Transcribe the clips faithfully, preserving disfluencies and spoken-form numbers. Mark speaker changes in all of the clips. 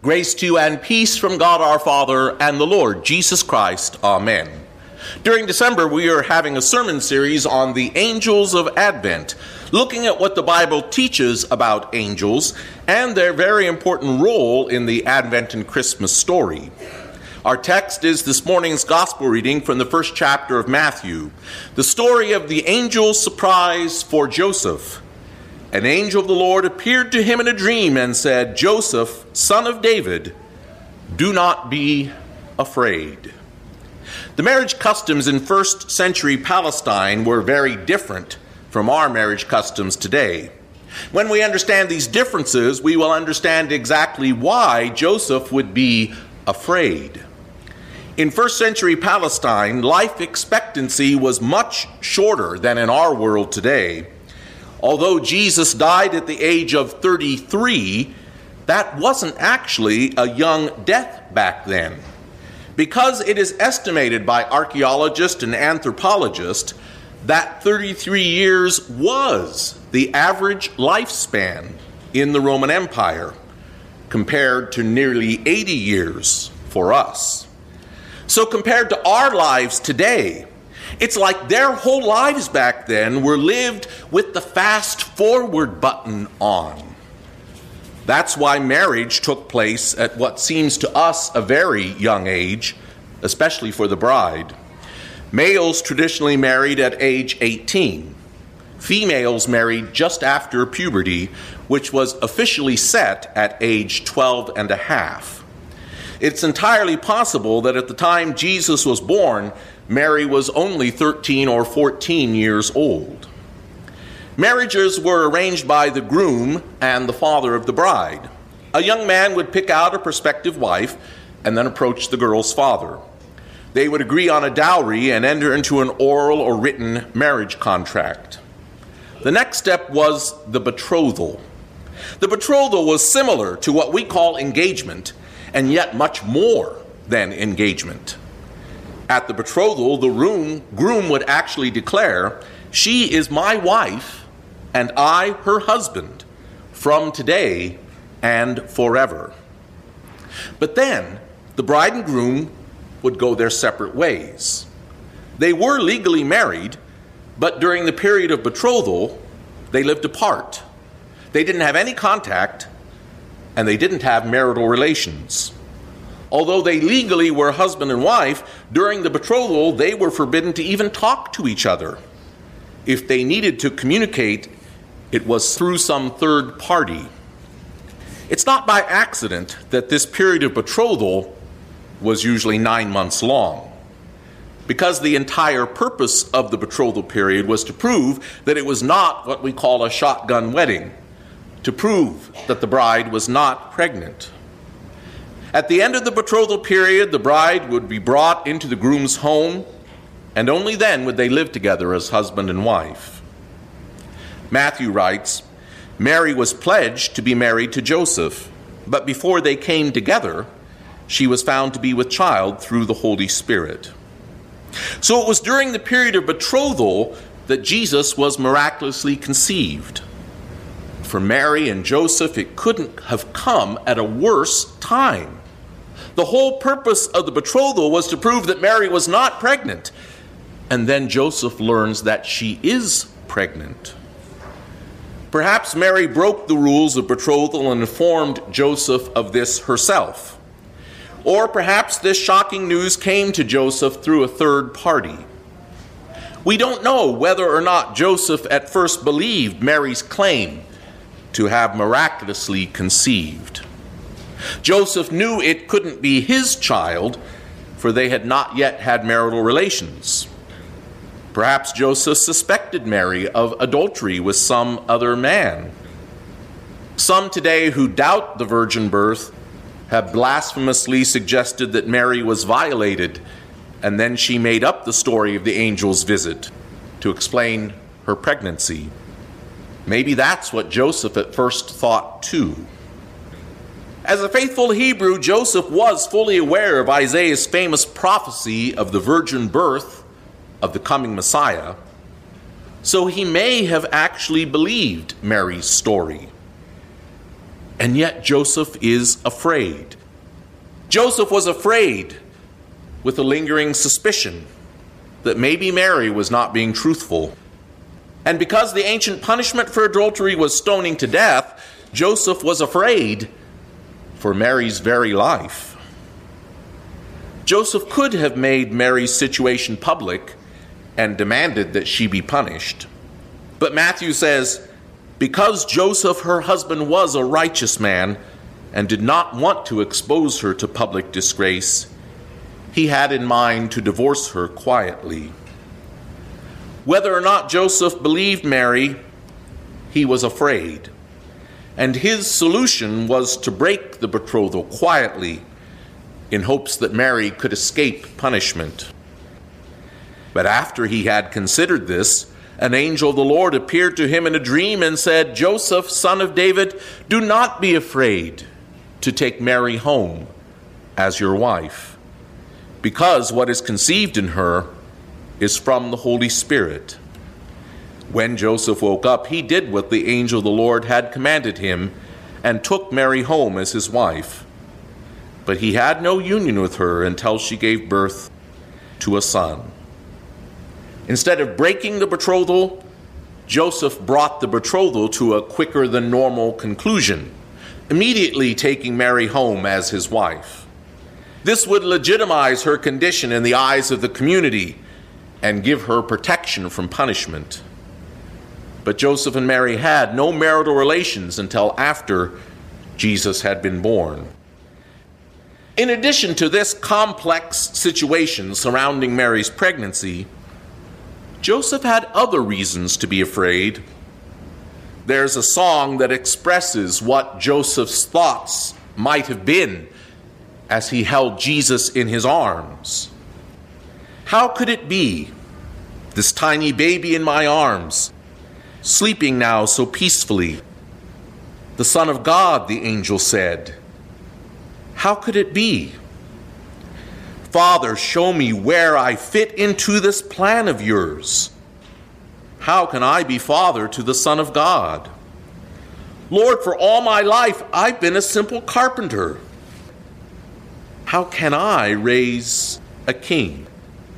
Speaker 1: Grace to you and peace from God our Father and the Lord Jesus Christ. Amen. During December, we are having a sermon series on the angels of Advent, looking at what the Bible teaches about angels and their very important role in the Advent and Christmas story. Our text is this morning's gospel reading from the first chapter of Matthew, the story of the angel's surprise for Joseph. An angel of the Lord appeared to him in a dream and said, "Joseph, son of David, do not be afraid." The marriage customs in first century Palestine were very different from our marriage customs today. When we understand these differences, we will understand exactly why Joseph would be afraid. In first century Palestine, life expectancy was much shorter than in our world today. Although Jesus died at the age of thirty-three, that wasn't actually a young death back then. Because it is estimated by archaeologists and anthropologists that thirty-three years was the average lifespan in the Roman Empire, compared to nearly eighty years for us. So compared to our lives today, it's like their whole lives back then were lived with the fast forward button on. That's why marriage took place at what seems to us a very young age, especially for the bride. Males traditionally married at age eighteen. Females married just after puberty, which was officially set at age twelve and a half. It's entirely possible that at the time Jesus was born, Mary was only thirteen or fourteen years old. Marriages were arranged by the groom and the father of the bride. A young man would pick out a prospective wife and then approach the girl's father. They would agree on a dowry and enter into an oral or written marriage contract. The next step was the betrothal. The betrothal was similar to what we call engagement, and yet much more than engagement. At the betrothal, the groom, groom would actually declare, "She is my wife, and I her husband, from today and forever." But then, the bride and groom would go their separate ways. They were legally married, but during the period of betrothal, they lived apart. They didn't have any contact, and they didn't have marital relations. Although they legally were husband and wife, during the betrothal, they were forbidden to even talk to each other. If they needed to communicate, it was through some third party. It's not by accident that this period of betrothal was usually nine months long, because the entire purpose of the betrothal period was to prove that it was not what we call a shotgun wedding, to prove that the bride was not pregnant. At the end of the betrothal period, the bride would be brought into the groom's home, and only then would they live together as husband and wife. Matthew writes, "Mary was pledged to be married to Joseph, but before they came together, she was found to be with child through the Holy Spirit." So it was during the period of betrothal that Jesus was miraculously conceived. For Mary and Joseph, it couldn't have come at a worse time. The whole purpose of the betrothal was to prove that Mary was not pregnant, and then Joseph learns that she is pregnant. Perhaps Mary broke the rules of betrothal and informed Joseph of this herself. Or perhaps this shocking news came to Joseph through a third party. We don't know whether or not Joseph at first believed Mary's claim to have miraculously conceived. Joseph knew it couldn't be his child, for they had not yet had marital relations. Perhaps Joseph suspected Mary of adultery with some other man. Some today who doubt the virgin birth have blasphemously suggested that Mary was violated, and then she made up the story of the angel's visit to explain her pregnancy. Maybe that's what Joseph at first thought too. As a faithful Hebrew, Joseph was fully aware of Isaiah's famous prophecy of the virgin birth of the coming Messiah, so he may have actually believed Mary's story. And yet Joseph is afraid. Joseph was afraid with a lingering suspicion that maybe Mary was not being truthful. And because the ancient punishment for adultery was stoning to death, Joseph was afraid for Mary's very life. Joseph could have made Mary's situation public and demanded that she be punished. But Matthew says, because Joseph, her husband, was a righteous man and did not want to expose her to public disgrace, he had in mind to divorce her quietly. Whether or not Joseph believed Mary, he was afraid. And his solution was to break the betrothal quietly in hopes that Mary could escape punishment. But after he had considered this, an angel of the Lord appeared to him in a dream and said, Joseph, son of David, do not be afraid to take Mary home as your wife, because what is conceived in her is from the Holy Spirit. When Joseph woke up, he did what the angel of the Lord had commanded him and took Mary home as his wife. But he had no union with her until she gave birth to a son. Instead of breaking the betrothal, Joseph brought the betrothal to a quicker than normal conclusion, immediately taking Mary home as his wife. This would legitimize her condition in the eyes of the community and give her protection from punishment. But Joseph and Mary had no marital relations until after Jesus had been born. In addition to this complex situation surrounding Mary's pregnancy, Joseph had other reasons to be afraid. There's a song that expresses what Joseph's thoughts might have been as he held Jesus in his arms. How could it be, this tiny baby in my arms, sleeping now so peacefully? The Son of God, the angel said. How could it be? Father, show me where I fit into this plan of yours. How can I be father to the Son of God? Lord, for all my life, I've been a simple carpenter. How can I raise a king?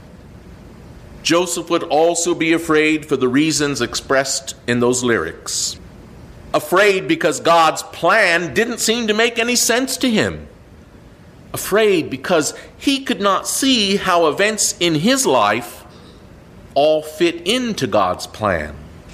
Speaker 1: Joseph would also be afraid for the reasons expressed in those lyrics. Afraid because God's plan didn't seem to make any sense to him. Afraid because he could not see how events in his life all fit into God's plan.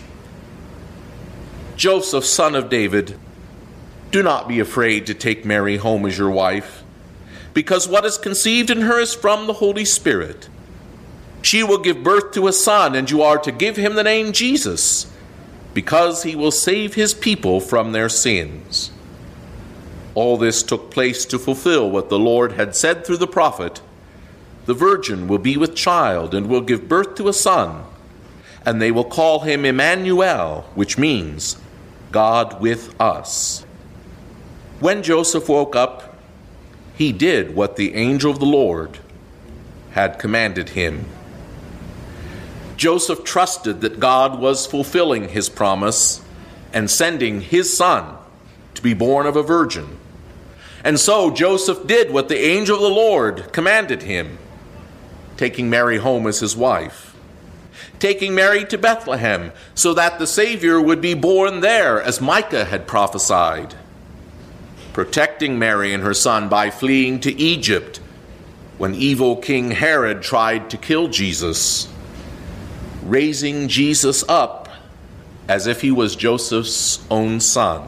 Speaker 1: Joseph, son of David, do not be afraid to take Mary home as your wife, because what is conceived in her is from the Holy Spirit. She will give birth to a son, and you are to give him the name Jesus, because he will save his people from their sins. All this took place to fulfill what the Lord had said through the prophet. The virgin will be with child and will give birth to a son, and they will call him Emmanuel, which means God with us. When Joseph woke up, he did what the angel of the Lord had commanded him. Joseph trusted that God was fulfilling his promise and sending his son to be born of a virgin. And so Joseph did what the angel of the Lord commanded him, taking Mary home as his wife, taking Mary to Bethlehem so that the Savior would be born there as Micah had prophesied, protecting Mary and her son by fleeing to Egypt when evil King Herod tried to kill Jesus, raising Jesus up as if he was Joseph's own son.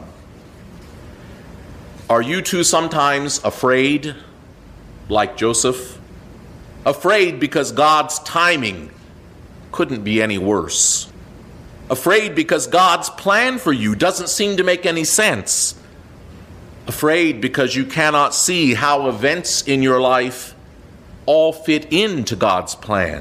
Speaker 1: Are you too sometimes afraid, like Joseph? Afraid because God's timing couldn't be any worse. Afraid because God's plan for you doesn't seem to make any sense. Afraid because you cannot see how events in your life all fit into God's plan.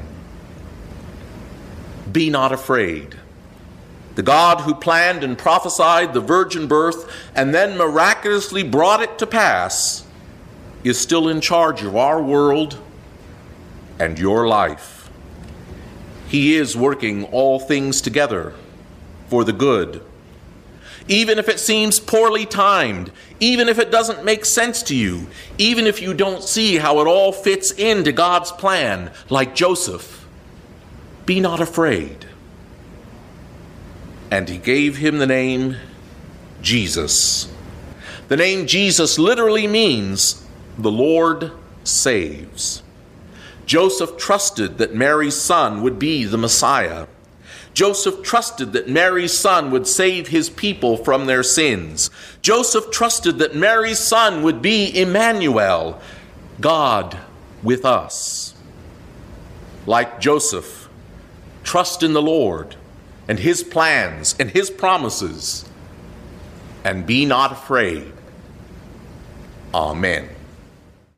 Speaker 1: Be not afraid. The God who planned and prophesied the virgin birth and then miraculously brought it to pass is still in charge of our world and your life. He is working all things together for the good. even if it seems poorly timed, even if it doesn't make sense to you, even if you don't see how it all fits into God's plan, like Joseph, be not afraid. And he gave him the name Jesus. The name Jesus literally means the Lord saves. Joseph trusted that Mary's son would be the Messiah. Joseph trusted that Mary's son would save his people from their sins. Joseph trusted that Mary's son would be Emmanuel, God with us. Like Joseph, trust in the Lord and his plans and his promises, and be not afraid. Amen.